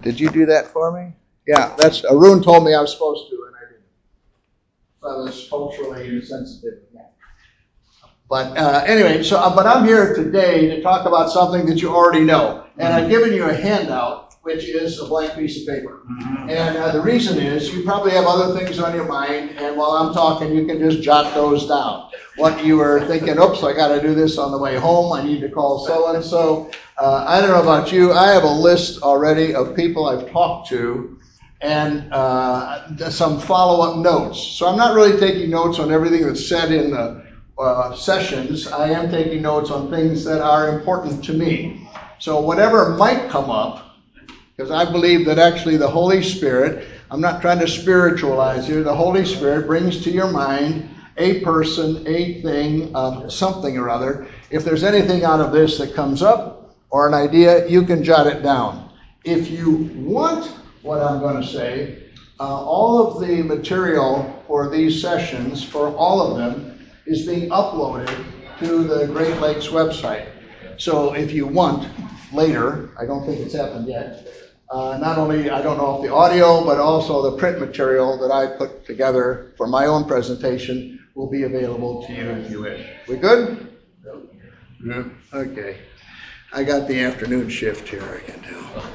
Did you do that for me? Yeah, that's Arun told me I was supposed to, and I didn't. So I was culturally insensitive. But anyway, but I'm here today to talk about something that you already know. And I've given you a handout, which is a blank piece of paper. And the reason is you probably have other things on your mind, and while I'm talking, you can just jot those down. What you were thinking, oops, I got to do this on the way home. I need to call so-and-so. I don't know about you. I have a list already of people I've talked to and some follow-up notes. So I'm not really taking notes on everything that's said in the sessions. I am taking notes on things that are important to me. So whatever might come up, because I believe that actually the Holy Spirit, I'm not trying to spiritualize here, the Holy Spirit brings to your mind a person, a thing, something or other. If there's anything out of this that comes up or an idea, you can jot it down. If you want what I'm going to say, all of the material for these sessions, for all of them, is being uploaded to the Great Lakes website. So if you want later, I don't think it's happened yet, not only, I don't know if the audio, but also the print material that I put together for my own presentation will be available to you if you wish. We good? Yeah. Okay. I got the afternoon shift here, I can tell.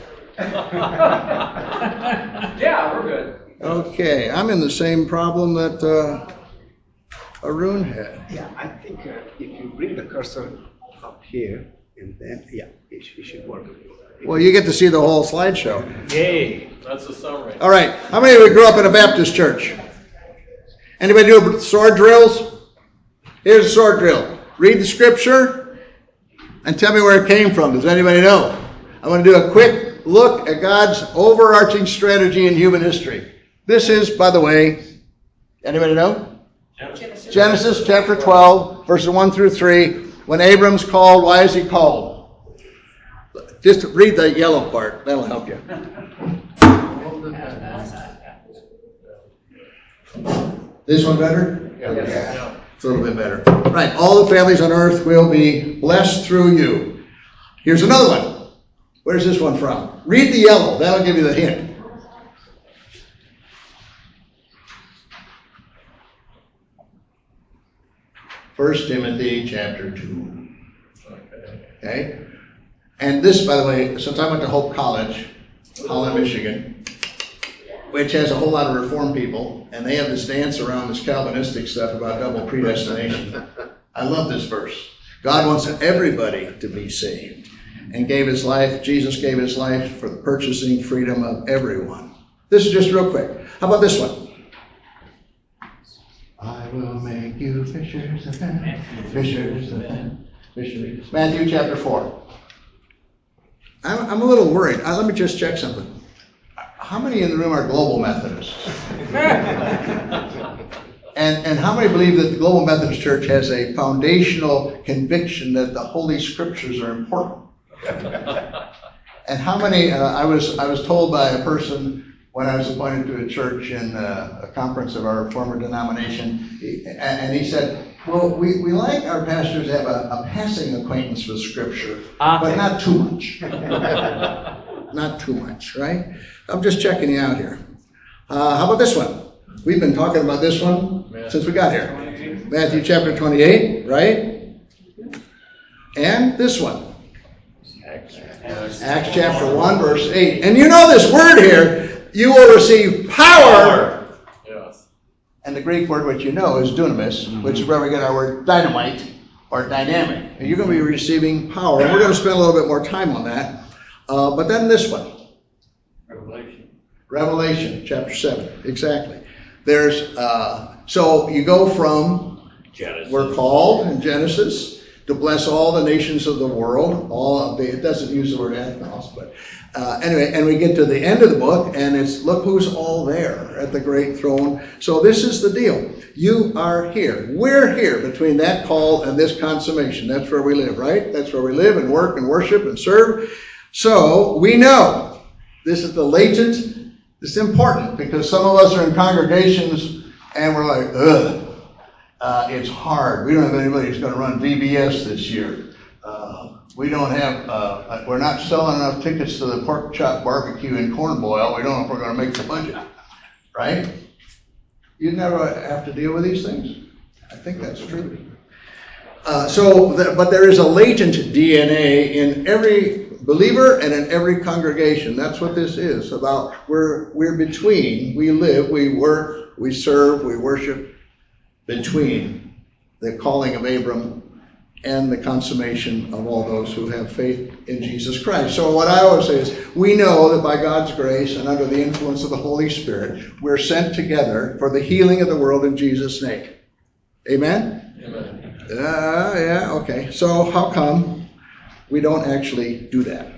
Yeah, we're good. Okay, I'm in the same problem that Arun had. Yeah, I think if you bring the cursor up here, and then, yeah, it should work. Well, you get to see the whole slideshow. Yay! That's the summary. All right, how many of you grew up in a Baptist church? Anybody do sword drills? Here's a sword drill. Read the scripture and tell me where it came from. Does anybody know? I want to do a quick look at God's overarching strategy in human history. This is, by the way, anybody know? Genesis chapter 12, verses 1 through 3. When Abram's called, why is he called? Just read the yellow part. That'll help you. This one better? Yeah. It's a little bit better. Right. All the families on earth will be blessed through you. Here's another one. Where's this one from? Read the yellow. That'll give you the hint. 1 Timothy chapter 2. Okay? And this, by the way, since I went to Hope College, Holland, Michigan, which has a whole lot of Reformed people, and they have this dance around this Calvinistic stuff about double predestination. I love this verse. God wants everybody to be saved and gave his life, Jesus gave his life for the purchasing freedom of everyone. This is just real quick. How about this one? I will make you fishers of men, fishers of men, fishers. Matthew chapter 4. I'm a little worried. Let me just check something. How many in the room are Global Methodists? And how many believe that the Global Methodist Church has a foundational conviction that the Holy Scriptures are important? And how many, I was told by a person when I was appointed to a church in a conference of our former denomination, and he said, well, we like our pastors to have a passing acquaintance with Scripture, but not too much. Not too much, right? I'm just checking you out here. How about this one? We've been talking about this one since we got here. Matthew chapter 28, right? And this one. Acts chapter 1, verse 8. And you know this word here, you will receive power. Yes. And the Greek word which you know is dunamis, which is where we get our word dynamite or dynamic. And you're going to be receiving power. And we're going to spend a little bit more time on that. But then this one. Revelation chapter 7. Exactly. There's so you go from Genesis. We're called in Genesis to bless all the nations of the world. It doesn't use the word ethnos, but anyway, and we get to the end of the book, and it's look who's all there at the great throne. So this is the deal. You are here. We're here between that call and this consummation. That's where we live, right? That's where we live and work and worship and serve. So we know this is the latent. It's important because some of us are in congregations and we're like, ugh, it's hard. We don't have anybody who's going to run VBS this year. We don't have, we're not selling enough tickets to the pork chop barbecue and corn boil. We don't know if we're going to make the budget, right? You never have to deal with these things. I think that's true. But there is a latent DNA in every believer and in every congregation. That's what this is about. We're between. We live, we work, we serve, we worship between the calling of Abram and the consummation of all those who have faith in Jesus Christ. So what I always say is, we know that by God's grace and under the influence of the Holy Spirit, we're sent together for the healing of the world in Jesus' name. Amen? Amen. Yeah, okay. So how come we don't actually do that?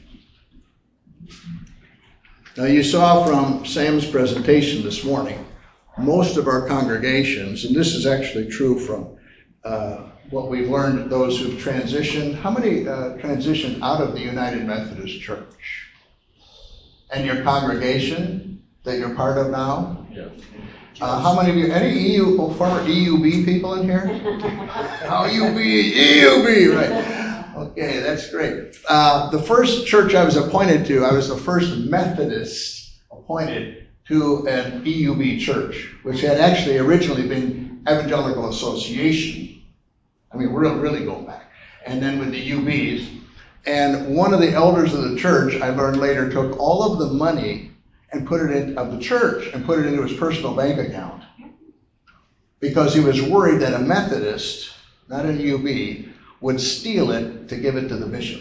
Now you saw from Sam's presentation this morning, most of our congregations, and this is actually true from what we've learned, those who've transitioned. How many transitioned out of the United Methodist Church? And your congregation that you're part of now? Yes. How many of you, any former EUB people in here? Oh, EUB, right. Okay, that's great. The first church I was appointed to, I was the first Methodist appointed to an EUB church, which had actually originally been Evangelical Association. I mean, we're really going back. And then with the UBs. And one of the elders of the church, I learned later, took all of the money and put it into his personal bank account. Because he was worried that a Methodist, not an UB, would steal it to give it to the bishop.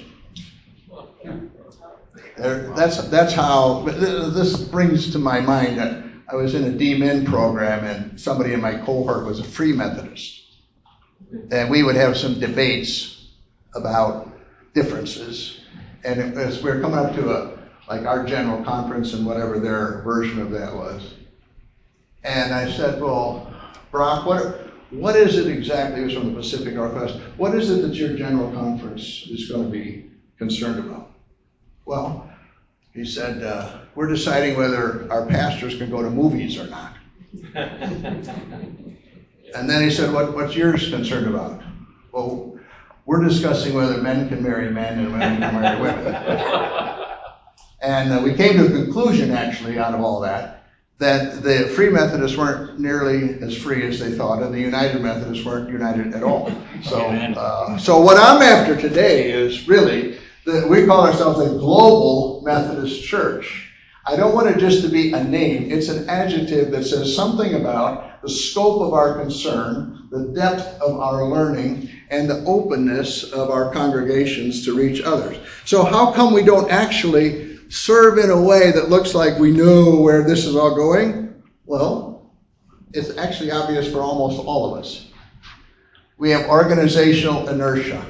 That's how, this brings to my mind that I was in a D-Min program and somebody in my cohort was a Free Methodist. And we would have some debates about differences. And as we were coming up to our general conference and whatever their version of that was. And I said, well, Brock, what is it exactly? It was from the Pacific Northwest. What is it that your general conference is going to be concerned about? Well, he said, we're deciding whether our pastors can go to movies or not. And then he said, what's yours concerned about? Well, we're discussing whether men can marry men and women can marry women. And we came to a conclusion, actually, out of all that the Free Methodists weren't nearly as free as they thought, and the United Methodists weren't united at all. So what I'm after today is really, we call ourselves a global Methodist church. I don't want it just to be a name. It's an adjective that says something about the scope of our concern, the depth of our learning, and the openness of our congregations to reach others. So how come we don't actually serve in a way that looks like we know where this is all going? Well, it's actually obvious for almost all of us. We have organizational inertia.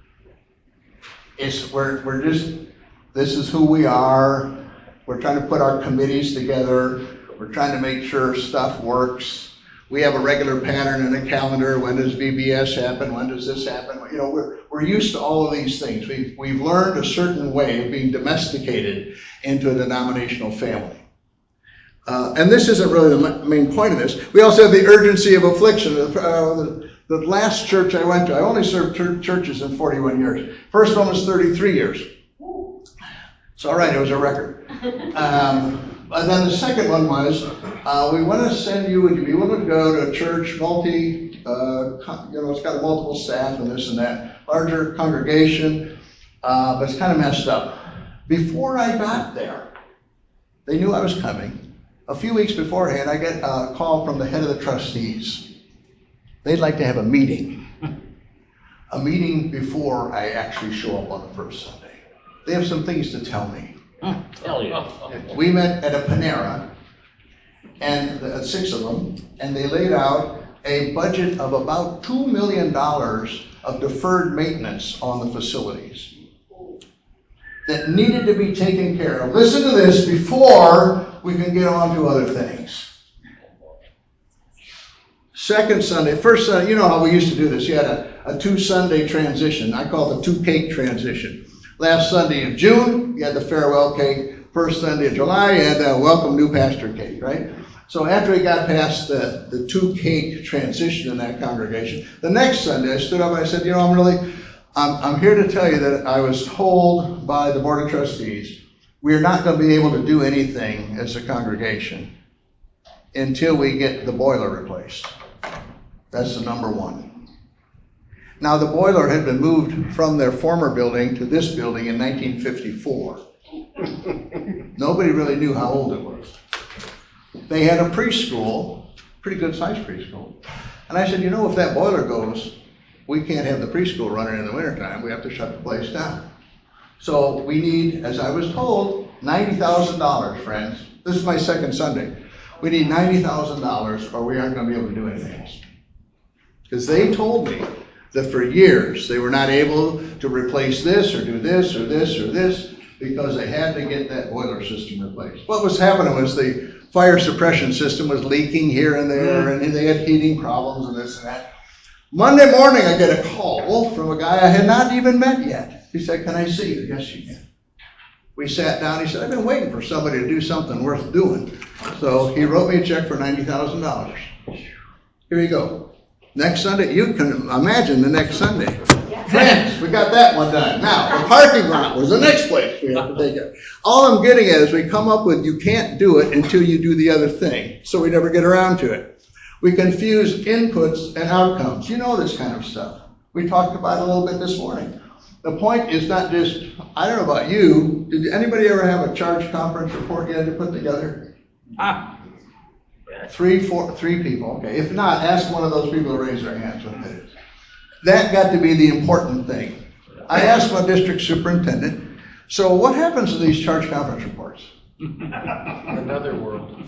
We're just, this is who we are. We're trying to put our committees together. We're trying to make sure stuff works. We have a regular pattern and a calendar. When does VBS happen? When does this happen? You know, we're used to all of these things. We've learned a certain way of being domesticated into a denominational family. And this isn't really the main point of this. We also have the urgency of affliction. The last church I went to, I only served churches in 41 years. First one was 33 years. It's all right, it was a record. And then the second one was, we want to send you, would you be willing to go to a church, it's got a multiple staff and this and that, larger congregation, but it's kind of messed up. Before I got there, they knew I was coming. A few weeks beforehand, I get a call from the head of the trustees. They'd like to have a meeting. A meeting before I actually show up on the first Sunday. They have some things to tell me. Hell yeah. We met at a Panera, and 6 of them, and they laid out a budget of about $2 million of deferred maintenance on the facilities that needed to be taken care of. Listen to this before we can get on to other things. Second Sunday, first Sunday, you know how we used to do this. You had a 2-Sunday transition. I call it the 2-cake transition. Last Sunday of June, you had the farewell cake. First Sunday of July, you had the welcome new pastor cake, right? So after we got past the 2-cake transition in that congregation, the next Sunday I stood up and I said, I'm here to tell you that I was told by the Board of Trustees, we are not going to be able to do anything as a congregation until we get the boiler replaced. That's the number one. Now, the boiler had been moved from their former building to this building in 1954. Nobody really knew how old it was. They had a preschool, pretty good sized preschool. And I said, you know, if that boiler goes, we can't have the preschool running in the wintertime. We have to shut the place down. So we need, as I was told, $90,000, friends. This is my second Sunday. We need $90,000 or we aren't going to be able to do anything else. Because they told me that for years they were not able to replace this or do this or this or this because they had to get that boiler system replaced. What was happening was the fire suppression system was leaking here and there, and they had heating problems and this and that. Monday morning, I get a call from a guy I had not even met yet. He said, can I see you? Yes, you can. We sat down. He said, I've been waiting for somebody to do something worth doing. So he wrote me a check for $90,000. Here you go. Next Sunday, you can imagine the next Sunday. Friends, we got that one done. Now, the parking lot was the next place we have to take it. All I'm getting at is we come up with you can't do it until you do the other thing. So we never get around to it. We confuse inputs and outcomes. You know this kind of stuff. We talked about it a little bit this morning. The point is not just, I don't know about you, did anybody ever have a charge conference report you had to put together? Three people. Okay. If not, ask one of those people to raise their hands when it is. That got to be the important thing. I asked my district superintendent, so what happens to these charge conference reports? Another world.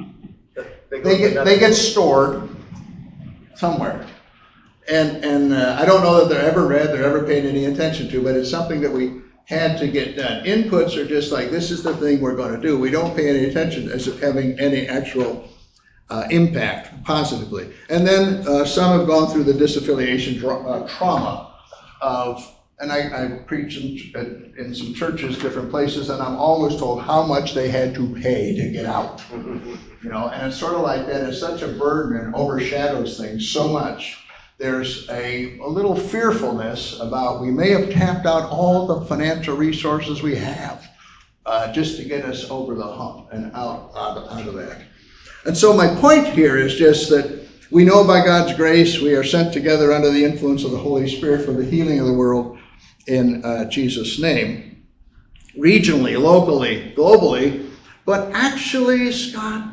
They get stored somewhere. And I don't know that they're ever read, they're ever paid any attention to, but it's something that we had to get done. Inputs are just like, this is the thing we're going to do. We don't pay any attention as if having any actual impact positively. And then some have gone through the disaffiliation trauma of, and I preach in some churches, different places, and I'm always told how much they had to pay to get out. You know, and it's sort of like that. It's such a burden and overshadows things so much. There's a little fearfulness about we may have tapped out all the financial resources we have just to get us over the hump and out of that. And so my point here is just that we know by God's grace we are sent together under the influence of the Holy Spirit for the healing of the world in Jesus' name, regionally, locally, globally. But actually, Scott,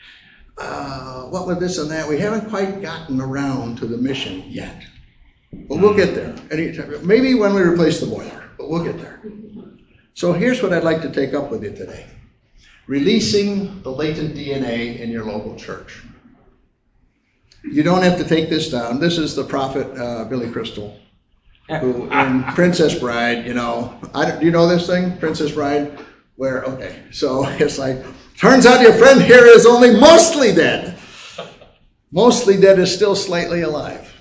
what with this and that, we haven't quite gotten around to the mission yet. But we'll get there. Maybe when we replace the boiler, but we'll get there. So here's what I'd like to take up with you today. Releasing the latent DNA in your local church. You don't have to take this down. This is the prophet Billy Crystal, who in Princess Bride, you know, do you know this thing, Princess Bride? Where, okay, so it's like, turns out your friend here is only mostly dead. Mostly dead is still slightly alive.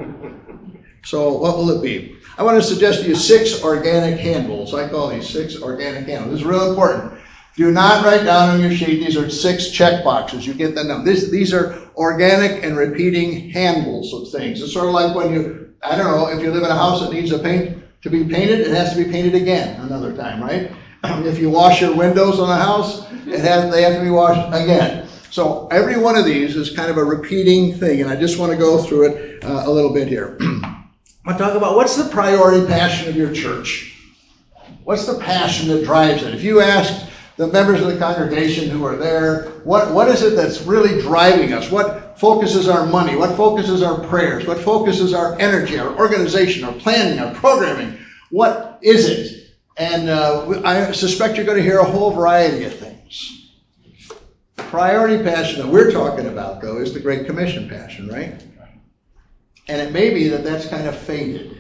So what will it be? I want to suggest to you 6 organic handles. I call these 6 organic handles. This is real important. Do not write down on your sheet. These are 6 check boxes. You get the number. These are organic and repeating handles of things. It's sort of like when you, I don't know, if you live in a house that needs to be painted, it has to be painted again another time, right? If you wash your windows on a house, they have to be washed again. So every one of these is kind of a repeating thing, and I just want to go through it a little bit here. I want to talk about what's the priority passion of your church? What's the passion that drives it? If you ask the members of the congregation who are there, what is it that's really driving us? What focuses our money? What focuses our prayers? What focuses our energy, our organization, our planning, our programming? What is it? And I suspect you're going to hear a whole variety of things. The priority passion that we're talking about, though, is the Great Commission passion, right? And it may be that that's kind of faded.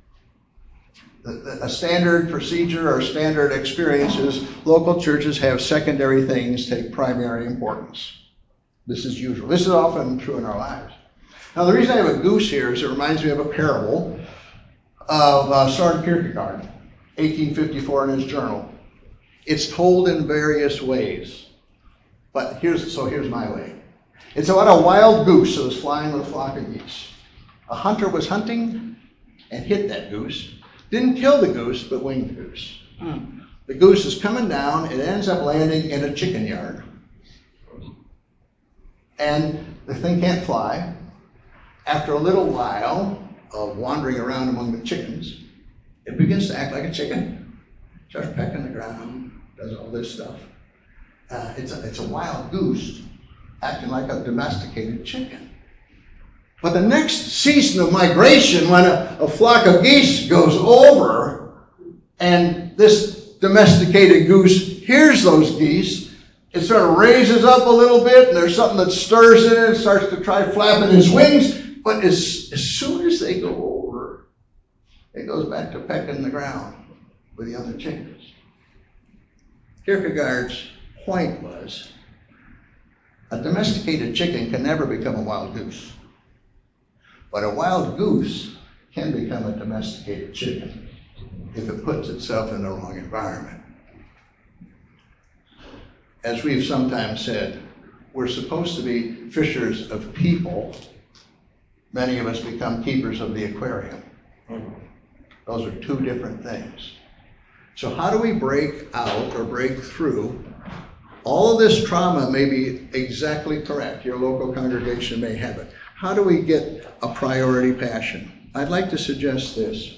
A standard procedure or standard experience is local churches have secondary things take primary importance. This is usual. This is often true in our lives. Now, the reason I have a goose here is it reminds me of a parable of Søren Kierkegaard, 1854 in his journal. It's told in various ways, but here's my way. It's about a wild goose that was flying with a flock of geese. A hunter was hunting and hit that goose, Didn't kill the goose, but winged the goose. The goose is coming down, it ends up landing in a chicken yard. And the thing can't fly. After a little while of wandering around among the chickens, it begins to act like a chicken. Starts pecking the ground, does all this stuff. It's a wild goose acting like a domesticated chicken. But the next season of migration, when a flock of geese goes over, and this domesticated goose hears those geese, it sort of raises up a little bit, and there's something that stirs in it, and starts to try flapping his wings, but as soon as they go over, it goes back to pecking the ground with the other chickens. Kierkegaard's point was, a domesticated chicken can never become a wild goose. But a wild goose can become a domesticated chicken if it puts itself in the wrong environment. As we've sometimes said, we're supposed to be fishers of people. Many of us become keepers of the aquarium. Those are two different things. So how do we break out or break through? All of this trauma may be exactly correct. Your local congregation may have it. How do we get a priority passion? I'd like to suggest this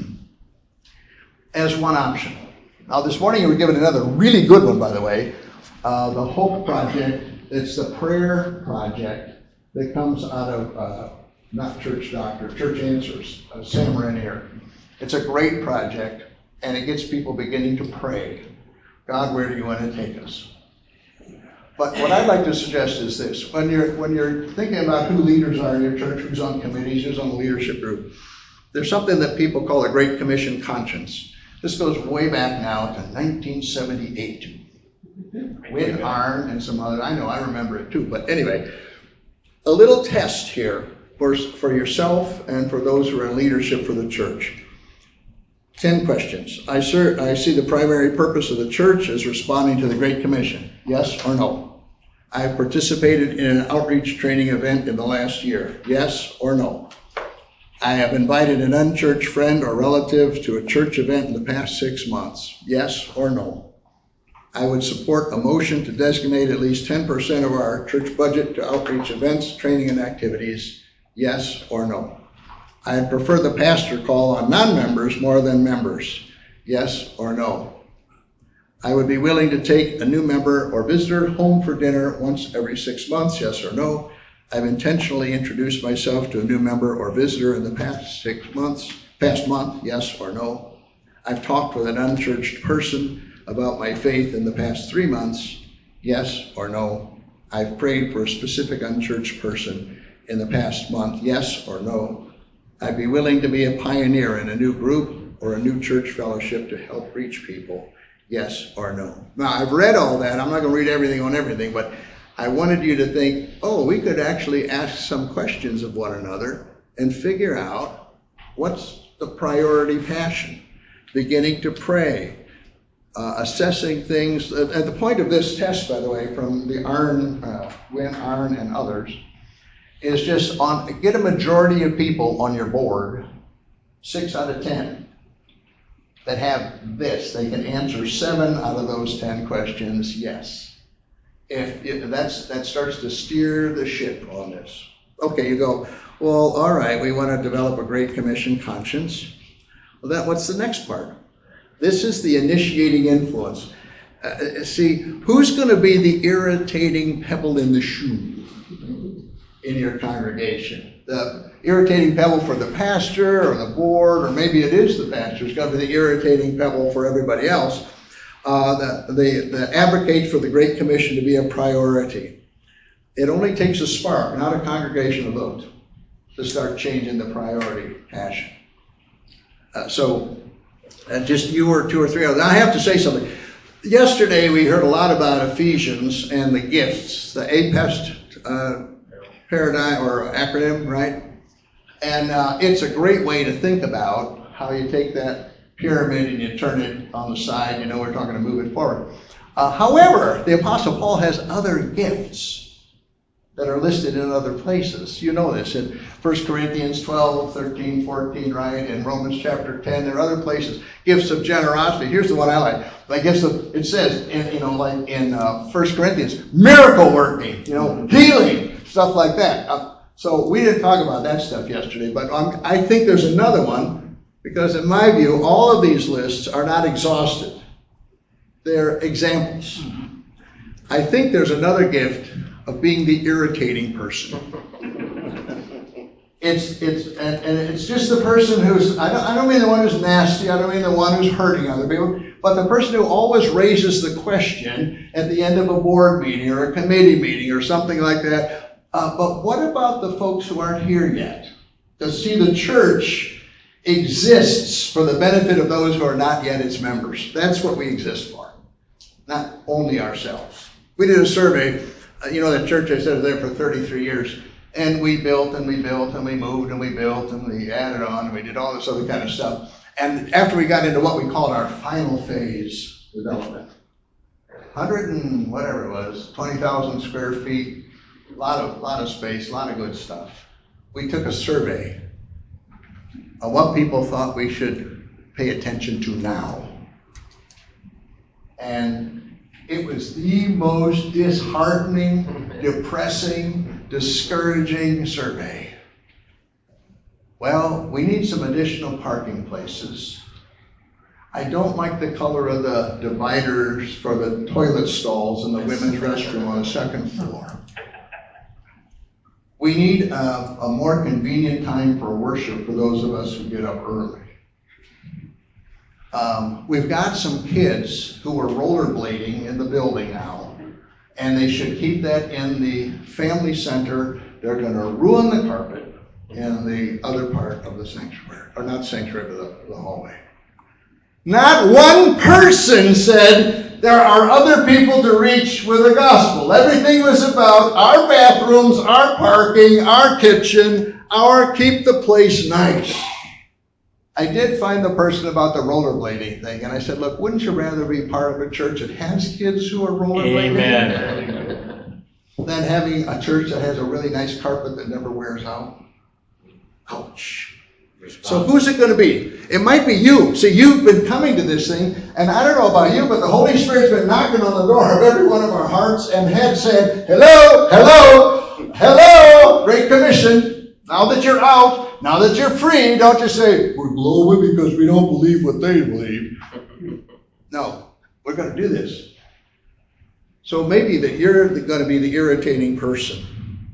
as one option. Now, this morning you were given another really good one, by the way. The Hope Project. It's the prayer project that comes out of, not Church Doctor, Church Answers, Sam Rainier. It's a great project, and it gets people beginning to pray. God, where do you want to take us? But what I'd like to suggest is this. When you're thinking about who leaders are in your church, who's on committees, who's on the leadership group, there's something that people call the Great Commission conscience. This goes way back now to 1978. Win Arn and some other, I remember it too, but anyway, a little test here for yourself and for those who are in leadership for the church. 10 questions. I see the primary purpose of the church as responding to the Great Commission. Yes or no? I have participated in an outreach training event in the last year. Yes or no? I have invited an unchurched friend or relative to a church event in the past 6 months. Yes or no? I would support a motion to designate at least 10% of our church budget to outreach events, training, and activities. Yes or no? I prefer the pastor call on non-members more than members. Yes or no? I would be willing to take a new member or visitor home for dinner once every 6 months. Yes or no? I've intentionally introduced myself to a new member or visitor in the past month. Yes or no? I've talked with an unchurched person about my faith in the past 3 months. Yes or no? I've prayed for a specific unchurched person in the past month. Yes or no? I'd be willing to be a pioneer in a new group or a new church fellowship to help reach people. Yes or no? Now, I've read all that. I'm not going to read everything on everything, but I wanted you to think, we could actually ask some questions of one another and figure out what's the priority passion. Beginning to pray, assessing things. At the point of this test, by the way, from the Win Arn and others, is just get a majority of people on your board, 6 out of 10, that have this. They can answer 7 out of those 10 questions yes. If that starts to steer the ship on this. Okay, you go, well, all right, we want to develop a Great Commission conscience. Well, what's the next part? This is the initiating influence. See, who's going to be the irritating pebble in the shoe in your congregation? The irritating pebble for the pastor or the board, or maybe it is the pastor. It's got to be the irritating pebble for everybody else. The advocate for the Great Commission to be a priority. It only takes a spark, not a congregational vote, to start changing the priority passion. So just you or 2 or 3 others. Now, I have to say something. Yesterday we heard a lot about Ephesians and the gifts, the APEST paradigm or acronym, right? And it's a great way to think about how you take that pyramid and you turn it on the side. We're talking to move it forward. However, the Apostle Paul has other gifts that are listed in other places. You know this in 1 Corinthians 12, 13, 14, right? In Romans chapter 10, there are other places. Gifts of generosity. Here's the one I like. Like it says in 1 Corinthians, miracle working, healing, stuff like that. So we didn't talk about that stuff yesterday, but I think there's another one, because in my view, all of these lists are not exhaustive. They're examples. I think there's another gift of being the irritating person. It's just the person who's, I don't mean the one who's nasty, I don't mean the one who's hurting other people, but the person who always raises the question at the end of a board meeting or a committee meeting or something like that. But what about the folks who aren't here yet? Because see, the church exists for the benefit of those who are not yet its members. That's what we exist for, not only ourselves. We did a survey. The church, I said, is there for 33 years. And we built and we built and we moved and we built and we added on and we did all this other kind of stuff. And after we got into what we called our final phase development, 100 and whatever it was, 20,000 square feet, a lot of space, a lot of good stuff. We took a survey of what people thought we should pay attention to now. And it was the most disheartening, depressing, discouraging survey. Well, we need some additional parking places. I don't like the color of the dividers for the toilet stalls in the women's restroom on the second floor. We need a more convenient time for worship for those of us who get up early. We've got some kids who are rollerblading in the building now, and they should keep that in the family center. They're going to ruin the carpet in the other part of the sanctuary, or not sanctuary, but the hallway. Not one person said there are other people to reach with the gospel. Everything was about our bathrooms, our parking, our kitchen, our keep the place nice. I did find the person about the rollerblading thing, and I said, look, wouldn't you rather be part of a church that has kids who are rollerblading? Amen. Than having a church that has a really nice carpet that never wears out? Ouch. So who's it going to be? It might be you. See, you've been coming to this thing, and I don't know about you, but the Holy Spirit's been knocking on the door of every one of our hearts and heads saying, hello, hello, hello, Great Commission. Now that you're out, now that you're free, don't just say, we're glowing because we don't believe what they believe. No, we're going to do this. So maybe that you're going to be the irritating person.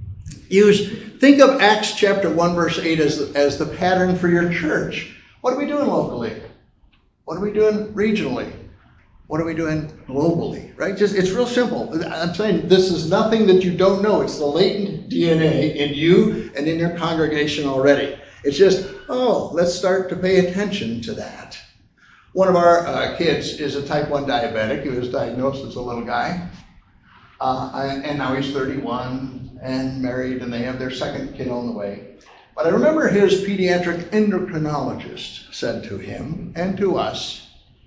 Think of Acts chapter 1, verse 8 as the pattern for your church. What are we doing locally? What are we doing regionally? What are we doing globally? Right? It's real simple. I'm saying this is nothing that you don't know. It's the latent DNA in you and in your congregation already. It's just, let's start to pay attention to that. One of our kids is a type 1 diabetic. He was diagnosed as a little guy. And now he's 31 and married, and they have their second kid on the way. But I remember his pediatric endocrinologist said to him and to us,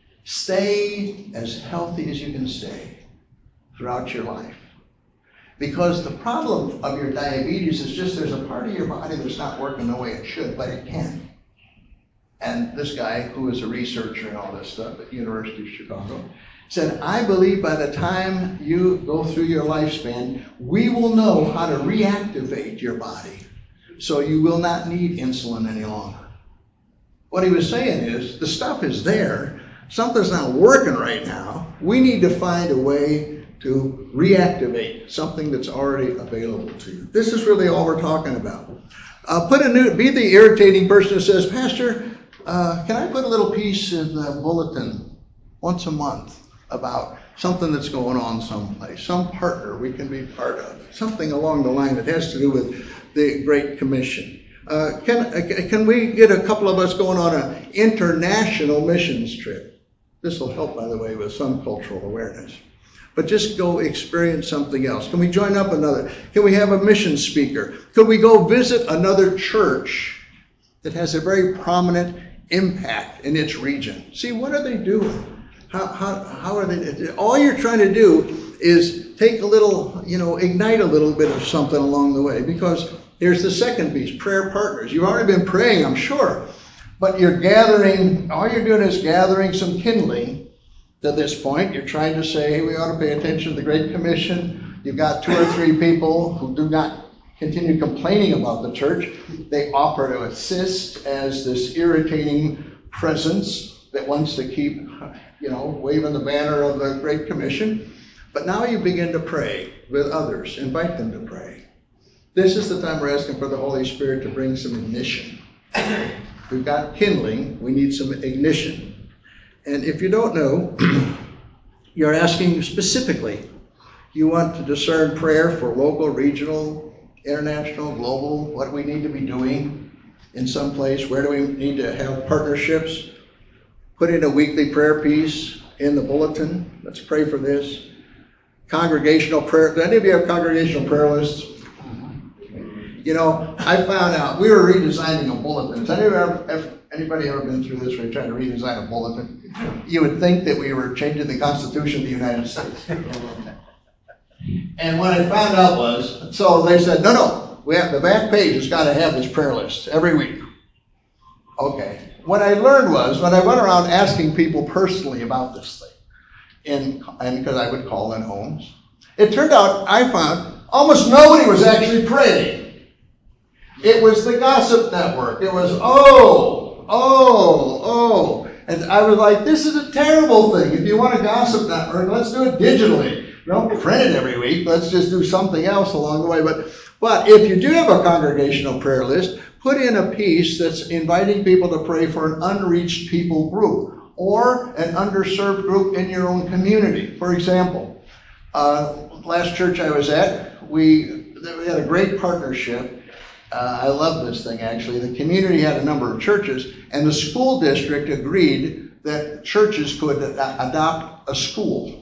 stay as healthy as you can stay throughout your life. Because the problem of your diabetes is just there's a part of your body that's not working the way it should, but it can. And this guy, who is a researcher and all this stuff at the University of Chicago, said, I believe by the time you go through your lifespan, we will know how to reactivate your body so you will not need insulin any longer. What he was saying is, the stuff is there. Something's not working right now. We need to find a way to reactivate something that's already available to you. This is really all we're talking about. Be the irritating person who says, Pastor, can I put a little piece in the bulletin once a month about something that's going on someplace, some partner we can be part of, something along the line that has to do with the Great Commission. Can we get a couple of us going on an international missions trip? This will help, by the way, with some cultural awareness. But just go experience something else. Can we join up another? Can we have a mission speaker? Could we go visit another church that has a very prominent impact in its region? See, what are they doing? How are they? All you're trying to do is take a little, ignite a little bit of something along the way. Because here's the second piece, prayer partners. You've already been praying, I'm sure, but you're gathering, all you're doing is gathering some kindling to this point. You're trying to say, hey, we ought to pay attention to the Great Commission. You've got 2 or 3 people who do not continue complaining about the church. They offer to assist as this irritating presence that wants to keep, waving the banner of the Great Commission. But now you begin to pray with others. Invite them to pray. This is the time we're asking for the Holy Spirit to bring some ignition. We've got kindling. We need some ignition. And if you don't know, you're asking specifically. You want to discern prayer for local, regional, international, global, what we need to be doing in some place. Where do we need to have partnerships? Put in a weekly prayer piece in the bulletin. Let's pray for this. Congregational prayer. Do any of you have congregational prayer lists? I found out we were redesigning a bulletin. Has anybody ever been through this where you try to redesign a bulletin? You would think that we were changing the Constitution of the United States. And what I found out was, so they said, no, we have the back page has got to have this prayer list every week. Okay. What I learned was, when I went around asking people personally about this thing, and because I would call in homes, it turned out I found almost nobody was actually praying. It was the gossip network. It was, and I was like, this is a terrible thing. If you want a gossip network, let's do it digitally. Don't print it every week. Let's just do something else along the way. But if you do have a congregational prayer list, put in a piece that's inviting people to pray for an unreached people group or an underserved group in your own community. For example, last church I was at, we had a great partnership. I love this thing, actually. The community had a number of churches, and the school district agreed that churches could adopt a school.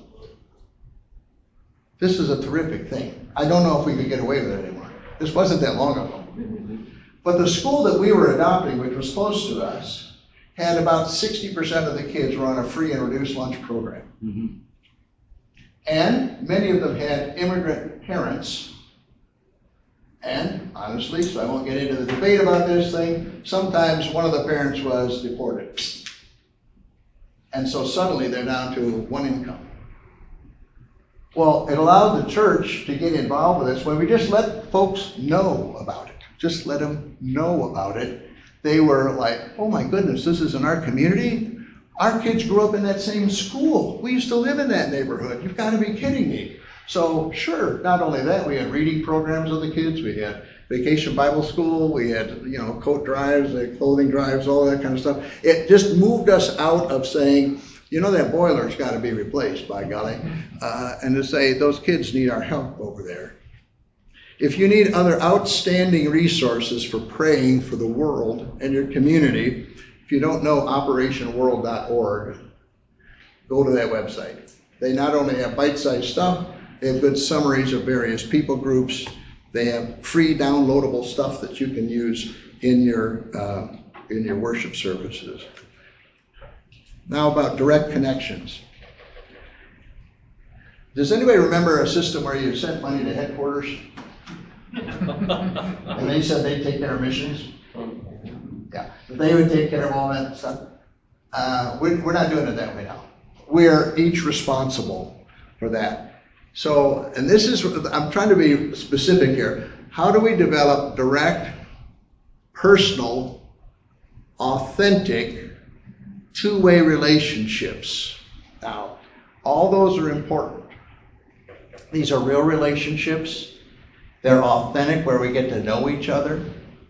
This is a terrific thing. I don't know if we could get away with it anymore. This wasn't that long ago. But the school that we were adopting, which was close to us, had about 60% of the kids were on a free and reduced lunch program. Mm-hmm. And many of them had immigrant parents. And honestly, so I won't get into the debate about this thing, sometimes one of the parents was deported. And so suddenly they're down to one income. Well, it allowed the church to get involved with this when we just let folks know about it. Just let them know about it. They were like, oh my goodness, this is in our community? Our kids grew up in that same school. We used to live in that neighborhood. You've got to be kidding me. So sure, not only that, we had reading programs with the kids. We had vacation Bible school. We had, coat drives, clothing drives, all that kind of stuff. It just moved us out of saying, that boiler's got to be replaced, by golly, and to say those kids need our help over there. If you need other outstanding resources for praying for the world and your community, if you don't know operationworld.org, go to that website. They not only have bite-sized stuff, they have good summaries of various people groups. They have free downloadable stuff that you can use in your worship services. Now about direct connections. Does anybody remember a system where you sent money to headquarters? And they said they'd take care of missions? Yeah, they would take care of all that stuff. We're not doing it that way now. We're each responsible for that. So, and this is, I'm trying to be specific here. How do we develop direct, personal, authentic, two-way relationships? Now, all those are important. These are real relationships. They're authentic, where we get to know each other.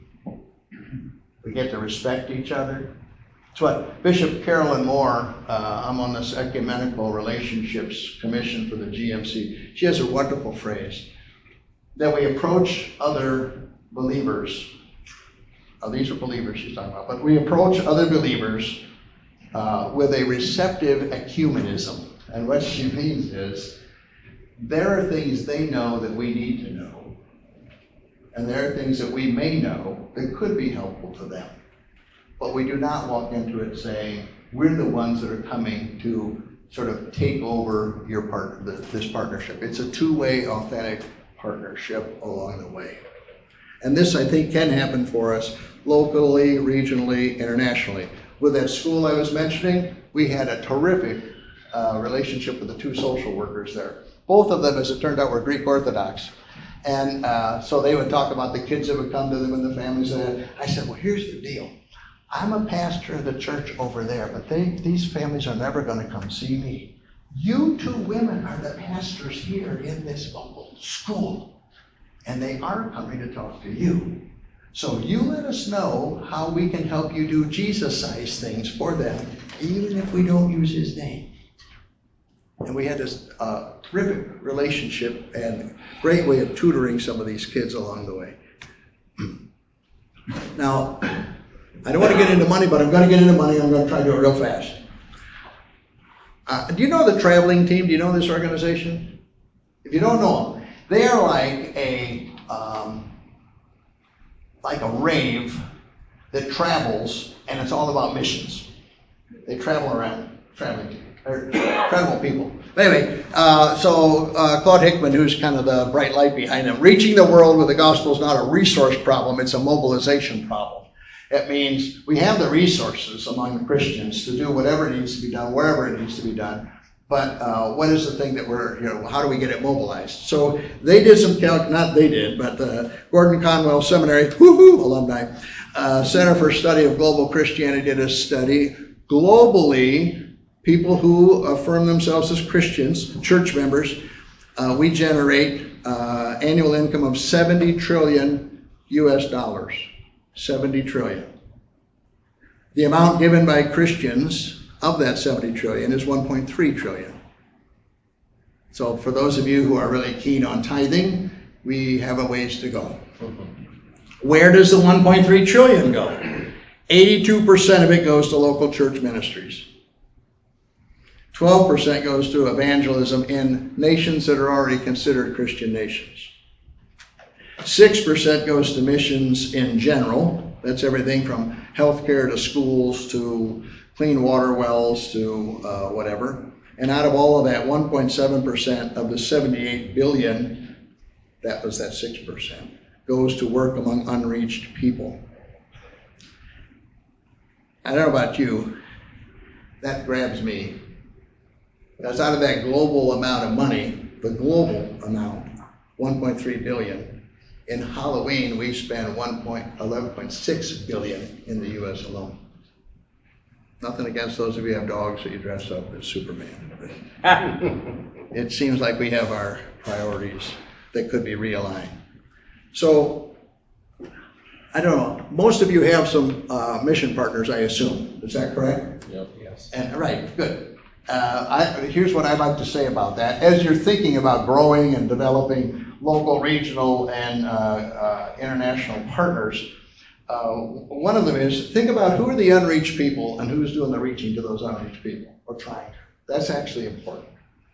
We get to respect each other. It's what Bishop Carolyn Moore, I'm on this Ecumenical Relationships Commission for the GMC. She has a wonderful phrase that we approach other believers. These are believers she's talking about, but we approach other believers with a receptive ecumenism. And what she means is there are things they know that we need to know, and there are things that we may know that could be helpful to them. But we do not walk into it saying, we're the ones that are coming to sort of take over this partnership. It's a two-way authentic partnership along the way. And this, I think, can happen for us locally, regionally, internationally. With that school I was mentioning, we had a terrific relationship with the two social workers there. Both of them, as it turned out, were Greek Orthodox. And so they would talk about the kids that would come to them and the families. I said, well, here's the deal. I'm a pastor of the church over there, but these families are never going to come see me. You two women are the pastors here in this local school, and they are coming to talk to you. So you let us know how we can help you do Jesus-sized things for them, even if we don't use his name. And we had this terrific relationship and great way of tutoring some of these kids along the way. Now, I don't want to get into money, but I'm going to get into money. I'm going to try to do it real fast. Do you know the traveling team? Do you know this organization? If you don't know them, they are like a rave that travels, and it's all about missions. They travel around, traveling team. They're incredible people. But anyway, Claude Hickman, who's kind of the bright light behind them, reaching the world with the gospel is not a resource problem, it's a mobilization problem. It means we have the resources among the Christians to do whatever needs to be done, wherever it needs to be done. But what is the thing that how do we get it mobilized? So they did some Gordon Conwell Seminary, alumni, Center for Study of Global Christianity did a study. Globally, people who affirm themselves as Christians, church members, we generate annual income of $70 trillion US. 70 trillion. The amount given by Christians of that 70 trillion is 1.3 trillion. So for those of you who are really keen on tithing, we have a ways to go. Where does the 1.3 trillion go? 82% of it goes to local church ministries. 12% goes to evangelism in nations that are already considered Christian nations. 6% goes to missions in general. That's everything from healthcare to schools to clean water wells to whatever. And out of all of that, 1.7% of the 78 billion, that was that 6%, goes to work among unreached people. I don't know about you, that grabs me. Because out of that global amount of money, the global amount, 1.3 billion, in Halloween, we spend 11.6 billion in the U.S. alone. Nothing against those of you who have dogs that you dress up as Superman. It seems like we have our priorities that could be realigned. So, I don't know. Most of you have some mission partners, I assume. Is that correct? Yep. Yes. And right, good. Here's what I'd like to say about that. As you're thinking about growing and developing local, regional, and international partners, one of them is think about who are the unreached people and who's doing the reaching to those unreached people, or trying to. That's actually important.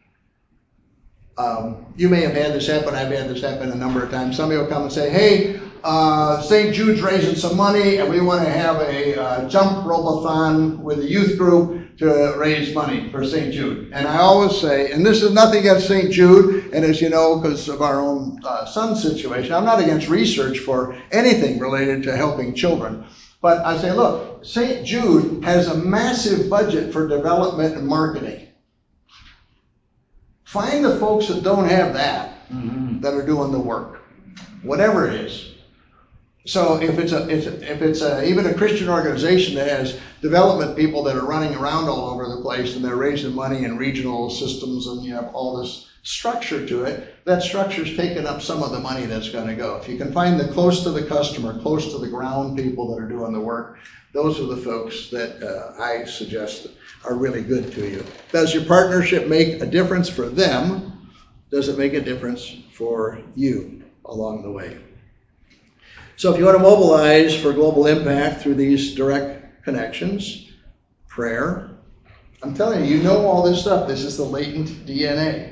You may have had this happen. I've had this happen a number of times. Somebody will come and say, hey, St. Jude's raising some money and we want to have a jump rope-a-thon with a youth group to raise money for St. Jude. And I always say, and this is nothing against St. Jude, and as you know, because of our own son's situation, I'm not against research for anything related to helping children. But I say, look, St. Jude has a massive budget for development and marketing. Find the folks that don't have that, that are doing the work, whatever it is. So if it's even a Christian organization that has development people that are running around all over the place and they're raising money in regional systems and you have all this structure to it, that structure's taking up some of the money that's going to go. If you can find the close to the customer, close to the ground people that are doing the work, those are the folks that I suggest are really good to you. Does your partnership make a difference for them? Does it make a difference for you along the way? So if you want to mobilize for global impact through these direct connections, prayer, I'm telling you, you know all this stuff. This is the latent DNA.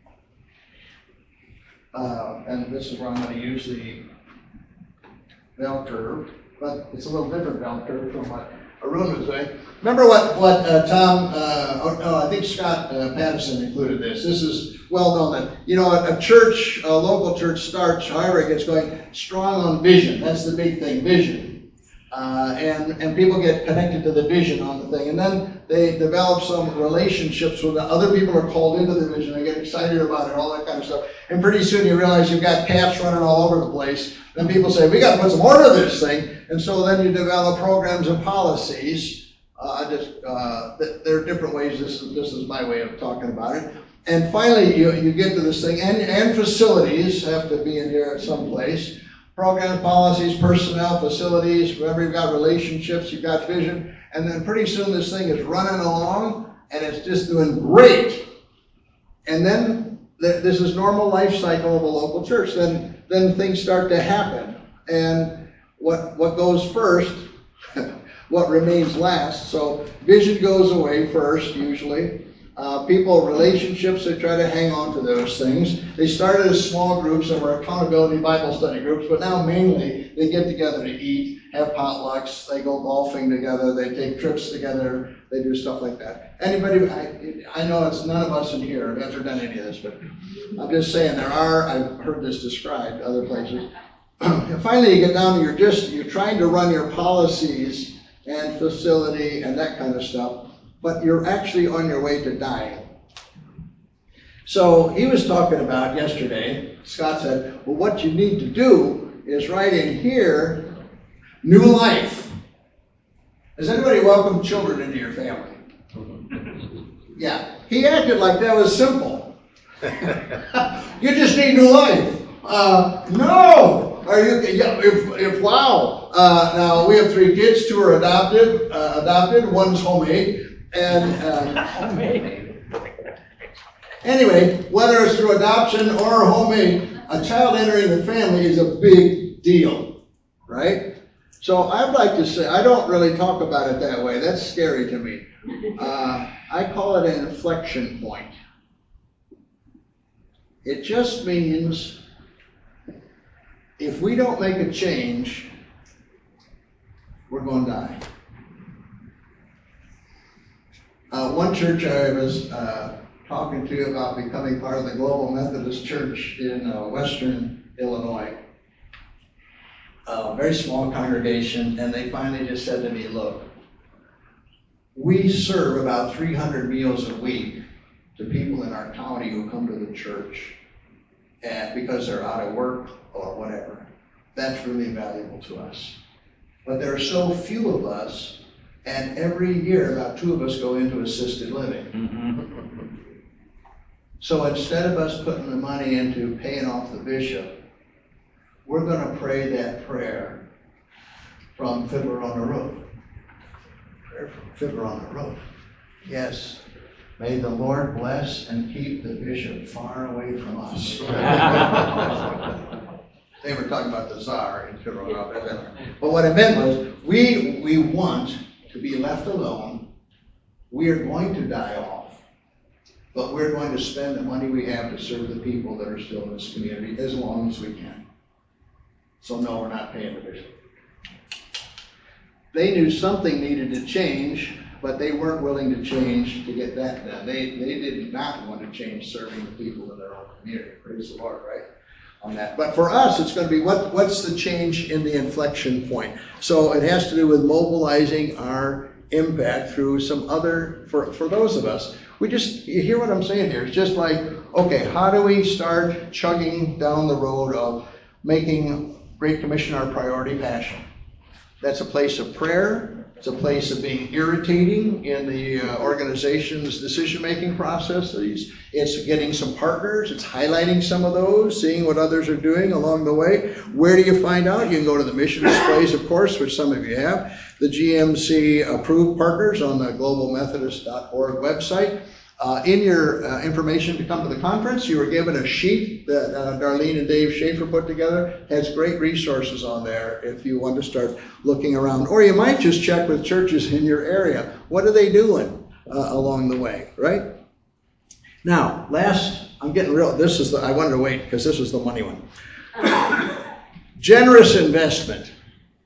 And this is where I'm going to use the bell curve, but it's a little different bell curve from what Arun was saying. Remember what Tom, I think Scott Patterson included this. This is well known that, a church, a local church starts, however it gets going, strong on vision. That's the big thing, vision. And people get connected to the vision on the thing. And then they develop some relationships with the other people are called into the vision. They get excited about it, all that kind of stuff. And pretty soon you realize you've got cats running all over the place. Then people say, we got to put some order to this thing. And so then you develop programs and policies. There are different ways. This is my way of talking about it. And finally, you get to this thing. And facilities have to be in here at some place. Programs, policies, personnel, facilities. Remember, you've got relationships, you've got vision. And then pretty soon this thing is running along and it's just doing great. And then this is normal life cycle of a local church. Then things start to happen. And what goes first, what remains last. So vision goes away first, usually. People, relationships, they try to hang on to those things. They started as small groups that were accountability Bible study groups, but now mainly they get together to eat, have potlucks, they go golfing together, they take trips together, they do stuff like that. Anybody, I know it's none of us in here have ever done any of this, but I'm just saying I've heard this described other places. And finally you get down to you're trying to run your policies and facility and that kind of stuff, but you're actually on your way to dying. So he was talking about yesterday, Scott said, well, what you need to do is write in here, new life. Has anybody welcomed children into your family? Yeah. He acted like that was simple. You just need new life. No. Are you? Yeah, wow. Now we have 3 kids. 2 are adopted. One's homemade. And anyway, whether it's through adoption or homemade, a child entering the family is a big deal, right? So I'd like to say, I don't really talk about it that way. That's scary to me. I call it an inflection point. It just means if we don't make a change, we're going to die. One church I was talking to about becoming part of the Global Methodist Church in Western Illinois, very small congregation, and they finally just said to me, look, we serve about 300 meals a week to people in our county who come to the church and because they're out of work or whatever. That's really valuable to us. But there are so few of us, and every year about 2 of us go into assisted living. Mm-hmm. So instead of us putting the money into paying off the bishop, we're going to pray that prayer from Fiddler on the Roof. Prayer from Fiddler on the Roof. Yes. May the Lord bless and keep the bishop far away from us. They were talking about the czar in Fiddler on the Roof. But what I meant was, we want to be left alone. We are going to die off, but we're going to spend the money we have to serve the people that are still in this community as long as we can. So no, we're not paying the bishop. They knew something needed to change, but they weren't willing to change to get that done. They did not want to change serving the people in their own community. Praise the Lord, right? On that. But for us, it's going to be what's the change in the inflection point? So it has to do with mobilizing our impact through some other, for those of us, you hear what I'm saying here? It's just like, okay, how do we start chugging down the road of making Great Commission our priority passion? That's a place of prayer. It's a place of being irritating in the organization's decision-making processes. It's getting some partners. It's highlighting some of those, seeing what others are doing along the way. Where do you find out? You can go to the mission displays, of course, which some of you have. The GMC approved partners on the globalmethodist.org website. In your information to come to the conference, you were given a sheet that Darlene and Dave Schaefer put together. It has great resources on there if you want to start looking around. Or you might just check with churches in your area. What are they doing along the way, right? Now, I'm getting real. I wanted to wait because this was the money one. Generous investment.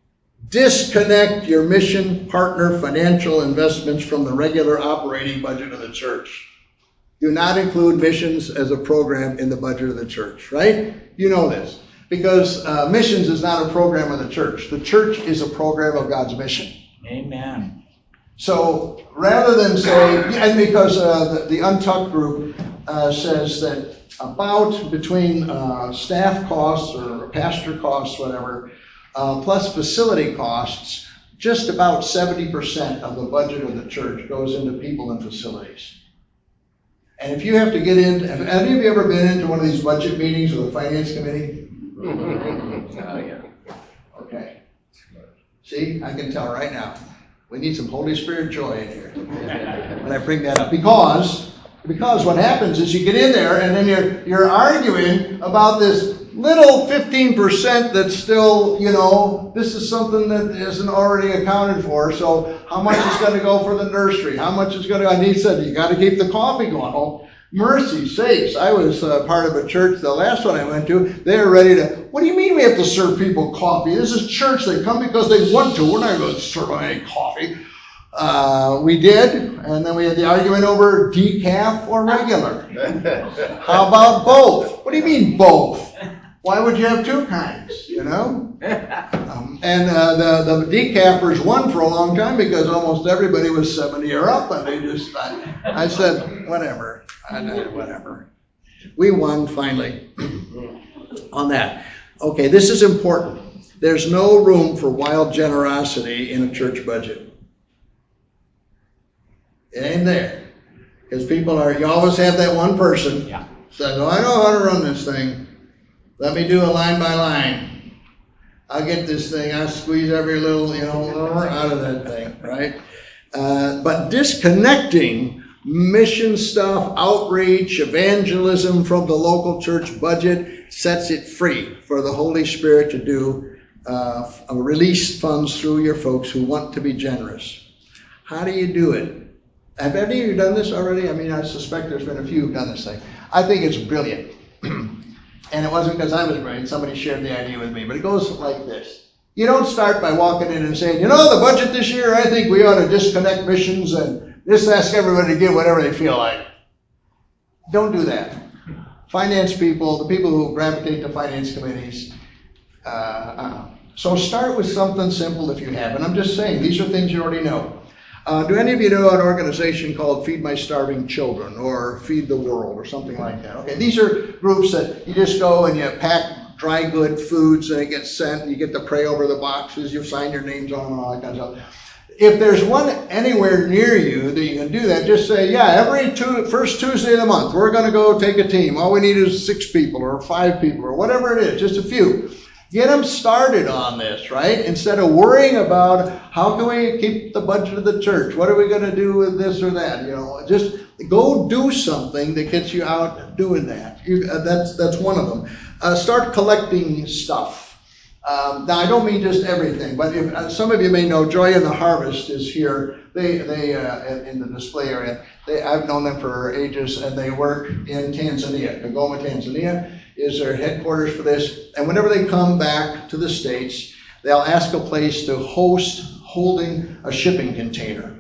disconnect your mission partner financial investments from the regular operating budget of the church. Do not include missions as a program in the budget of the church, right? You know this. Because missions is not a program of the church. The church is a program of God's mission. Amen. So rather than say, and because the Untucked group says that about between staff costs or pastor costs, whatever, plus facility costs, just about 70% of the budget of the church goes into people and facilities. And if you have to get in, have any of you ever been into one of these budget meetings with the finance committee? Oh, yeah. Okay. See, I can tell right now. We need some Holy Spirit joy in here when I bring that up. Because what happens is you get in there and then you're arguing about this little 15% that's still, this is something that isn't already accounted for. So how much is going to go for the nursery? How much is going to, and he said, you got to keep the coffee going. Oh, mercy sakes. I was part of a church, the last one I went to, they were ready to, what do you mean we have to serve people coffee? This is church. They come because they want to. We're not going to serve any coffee. We did, and then we had the argument over decaf or regular. How about both? What do you mean both? Why would you have two kinds, And the decappers won for a long time because almost everybody was 70 or up, and they just, I said, whatever. Whatever. We won finally on that. Okay, this is important. There's no room for wild generosity in a church budget. It ain't there. Because people you always have that one person says, oh, I know how to run this thing. Let me do a line by line. I'll get this thing. I'll squeeze every little, out of that thing, right? But disconnecting mission stuff, outreach, evangelism from the local church budget sets it free for the Holy Spirit to do release funds through your folks who want to be generous. How do you do it? Have any of you done this already? I mean, I suspect there's been a few who've done this thing. I think it's brilliant. And it wasn't because I was brilliant. Somebody shared the idea with me. But it goes like this. You don't start by walking in and saying, the budget this year, I think we ought to disconnect missions and just ask everybody to give whatever they feel like. Don't do that. Finance people, the people who gravitate to finance committees. So start with something simple if you have. And I'm just saying, these are things you already know. Do any of you know an organization called Feed My Starving Children or Feed the World or something like that? Okay, these are groups that you just go and you pack dry good foods and it gets sent and you get to pray over the boxes, you sign your names on them and all that kind of stuff. If there's one anywhere near you that you can do that, just say, every first Tuesday of the month, we're going to go take a team. All we need is 6 people or 5 people or whatever it is, just a few. Get them started on this, right? Instead of worrying about how can we keep the budget of the church? What are we going to do with this or that? Just go do something that gets you out doing that. That's one of them. Start collecting stuff. Now, I don't mean just everything, but if some of you may know, Joy and the Harvest is here. They in the display area. I've known them for ages, and they work in Tanzania. Kigoma, Tanzania is their headquarters for this. And whenever they come back to the States, they'll ask a place to holding a shipping container.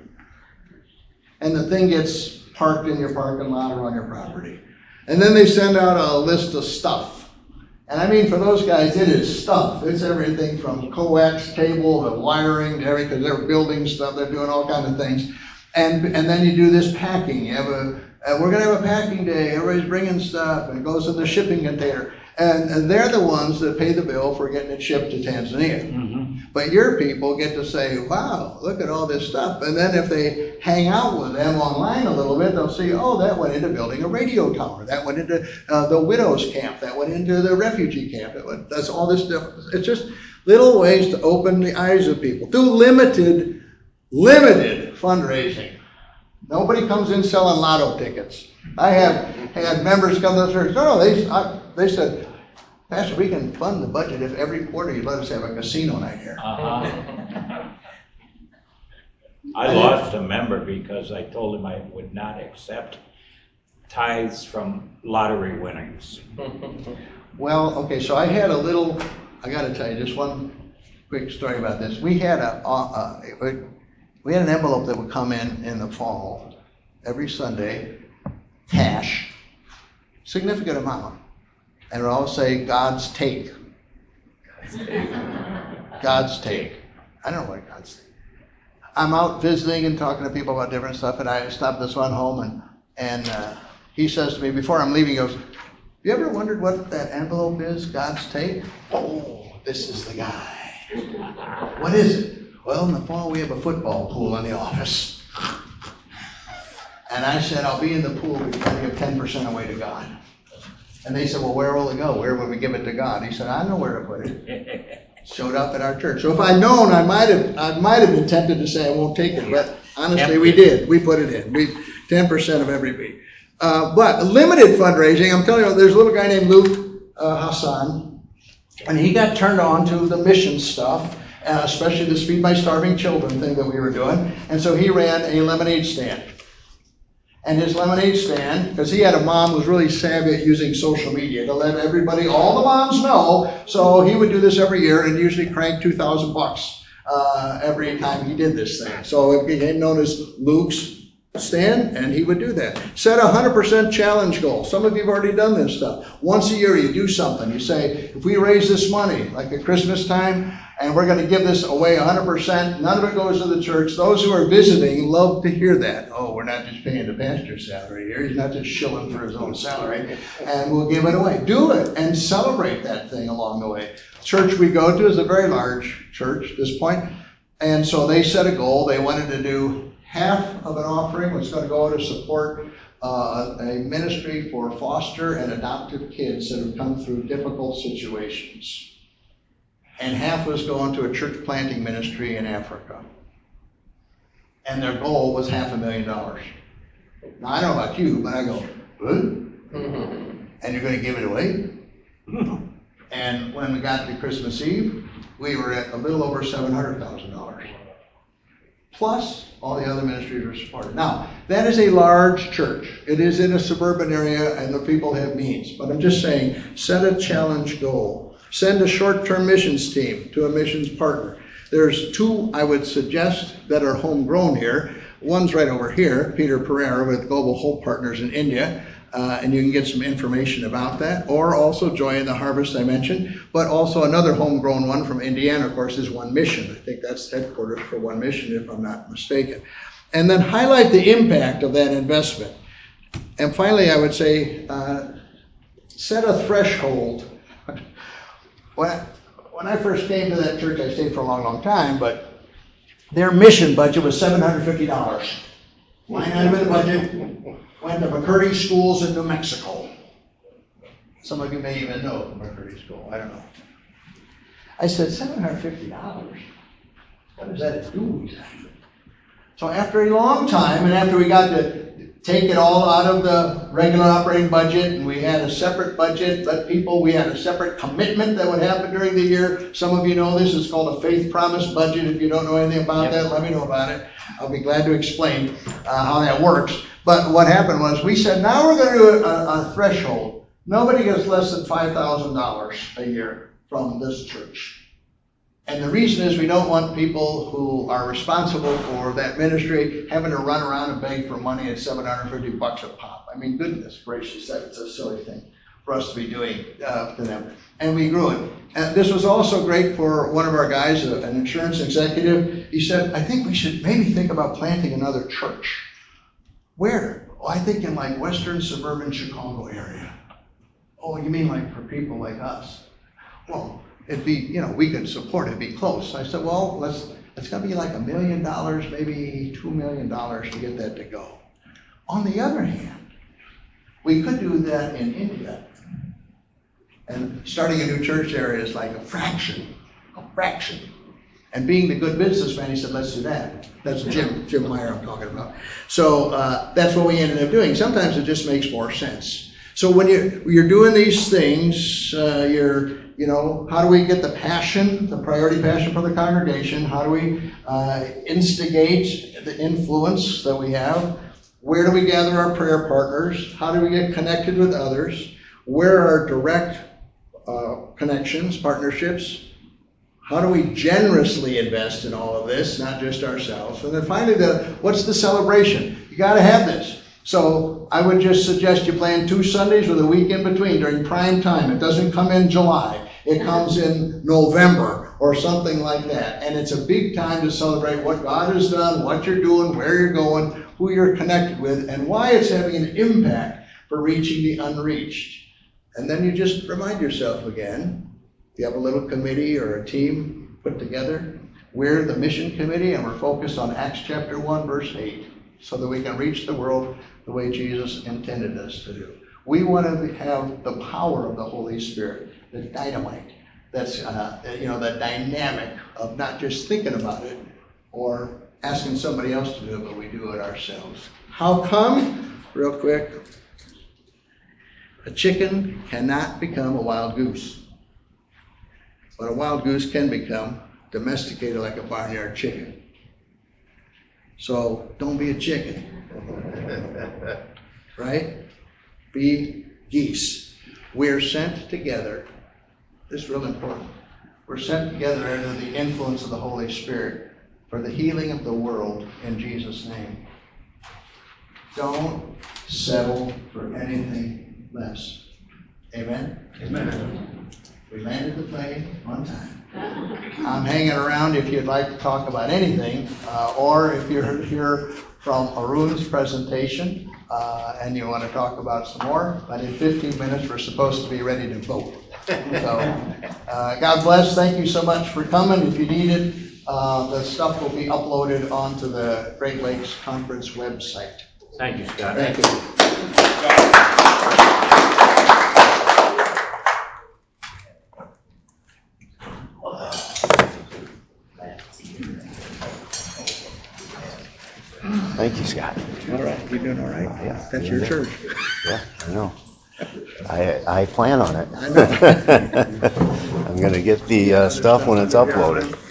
And the thing gets parked in your parking lot or on your property. And then they send out a list of stuff. And I mean, for those guys, it is stuff. It's everything from coax cable to wiring to everything. They're building stuff. They're doing all kinds of things. And then you do this packing. You have we're going to have a packing day. Everybody's bringing stuff, and it goes in the shipping container. And they're the ones that pay the bill for getting it shipped to Tanzania. Mm-hmm. But your people get to say, wow, look at all this stuff. And then if they hang out with them online a little bit, they'll see, oh, that went into building a radio tower. That went into the widow's camp. That went into the refugee camp. That's all this stuff. It's just little ways to open the eyes of people. Do limited fundraising. Nobody comes in selling lotto tickets. I have had members come to the church. No, they said, Pastor, we can fund the budget if every quarter you let us have a casino night here. I lost a member because I told him I would not accept tithes from lottery winnings. Well, okay, so I had I got to tell you, just one quick story about this. We had we had an envelope that would come in the fall every Sunday, cash, significant amount, and it would all say God's take. God's take. I don't know what God's take. I'm out visiting and talking to people about different stuff, and I stopped this one home, and he says to me before I'm leaving, he goes, "You ever wondered what that envelope is, God's take?" Oh, this is the guy. What is it? Well, in the fall we have a football pool in the office. And I said, I'll be in the pool because I give 10% away to God. And they said, well, where will it go? Where will we give it to God? He said, I know where to put it. Showed up at our church. So if I'd known, I might have been tempted to say I won't take it. But honestly, we did. We put it in. 10% of every week. But limited fundraising, I'm telling you, there's a little guy named Luke Hassan, and he got turned on to the mission stuff, especially this Feed My Starving Children thing that we were doing. And so he ran a lemonade stand. And his lemonade stand, because he had a mom who was really savvy at using social media to let everybody, all the moms know. So he would do this every year and usually crank $2,000 every time he did this thing. So it became known as Luke's stand, and he would do that. Set a 100% challenge goal. Some of you have already done this stuff. Once a year you do something. You say, if we raise this money, like at Christmas time, and we're going to give this away 100%, none of it goes to the church. Those who are visiting love to hear that. Oh, we're not just paying the pastor's salary here. He's not just shilling for his own salary. And we'll give it away. Do it and celebrate that thing along the way. The church we go to is a very large church at this point. And so they set a goal. They wanted to do half of an offering was going to go to support a ministry for foster and adoptive kids that have come through difficult situations. And half was going to a church planting ministry in Africa. And their goal was $500,000. Now, I don't know about you, but I go, what? And you're going to give it away? And when we got to Christmas Eve, we were at a little over $700,000. Plus, all the other ministries were supported. Now, that is a large church. It is in a suburban area, and the people have means. But I'm just saying, set a challenge goal. Send a short-term missions team to a missions partner. There's two I would suggest that are homegrown here. One's right over here, Peter Pereira with Global Hope Partners in India. And you can get some information about that. Or also Joy in the Harvest I mentioned. But also another homegrown one from Indiana, of course, is One Mission. I think that's headquarters for One Mission, if I'm not mistaken. And then highlight the impact of that investment. And finally, I would say, set a threshold. When I first came to that church, I stayed for a long, long time, but their mission budget was $750. Line item in the budget went to McCurdy Schools in New Mexico. Some of you may even know McCurdy School. I don't know. I said, $750? What does that do exactly? So after a long time, and after we got to take it all out of the regular operating budget, and we had a separate budget, we had a separate commitment that would happen during the year. Some of you know this is called a faith promise budget. If you don't know anything about that, let me know about it. I'll be glad to explain how that works. But what happened was we said, now we're going to do a threshold. Nobody gets less than $5,000 a year from this church. And the reason is we don't want people who are responsible for that ministry having to run around and beg for money at $750 a pop. I mean, goodness gracious, that's a silly thing for us to be doing to them. And we grew it. And this was also great for one of our guys, an insurance executive. He said, I think we should maybe think about planting another church. Where? Oh, I think in like western suburban Chicago area. Oh, you mean like for people like us? Well, it'd be, we could support it, it'd be close. I said, well, it's going to be like $1 million, maybe $2 million to get that to go. On the other hand, we could do that in India. And starting a new church area is like a fraction. And being the good businessman, he said, let's do that. That's Jim Meyer I'm talking about. So that's what we ended up doing. Sometimes it just makes more sense. So when you're doing these things, how do we get the passion, the priority passion for the congregation? How do we instigate the influence that we have? Where do we gather our prayer partners? How do we get connected with others? Where are direct connections, partnerships? How do we generously invest in all of this, not just ourselves? And then finally, what's the celebration? You got to have this. So I would just suggest you plan 2 Sundays with a week in between during prime time. It doesn't come in July. It comes in November or something like that. And it's a big time to celebrate what God has done, what you're doing, where you're going, who you're connected with, and why it's having an impact for reaching the unreached. And then you just remind yourself again, if you have a little committee or a team put together, we're the mission committee and we're focused on Acts chapter 1, verse 8, so that we can reach the world the way Jesus intended us to do. We want to have the power of the Holy Spirit, the dynamite, that's the dynamic of not just thinking about it or asking somebody else to do it, but we do it ourselves. How come? Real quick. A chicken cannot become a wild goose, but a wild goose can become domesticated like a barnyard chicken. So don't be a chicken, right? Be geese. We're sent together. This is real important. We're sent together under the influence of the Holy Spirit for the healing of the world in Jesus' name. Don't settle for anything less. Amen? Amen. We landed the plane on time. I'm hanging around if you'd like to talk about anything, or if you're here from Arun's presentation and you want to talk about some more. But in 15 minutes, we're supposed to be ready to vote. So, God bless. Thank you so much for coming. If you need it, the stuff will be uploaded onto the Great Lakes Conference website. Thank you, Scott. Thank you. Thank you, Scott. All right. You doing all right? Yeah. That's your church. Yeah, I know. I plan on it. I know. I'm going to get the stuff when it's uploaded.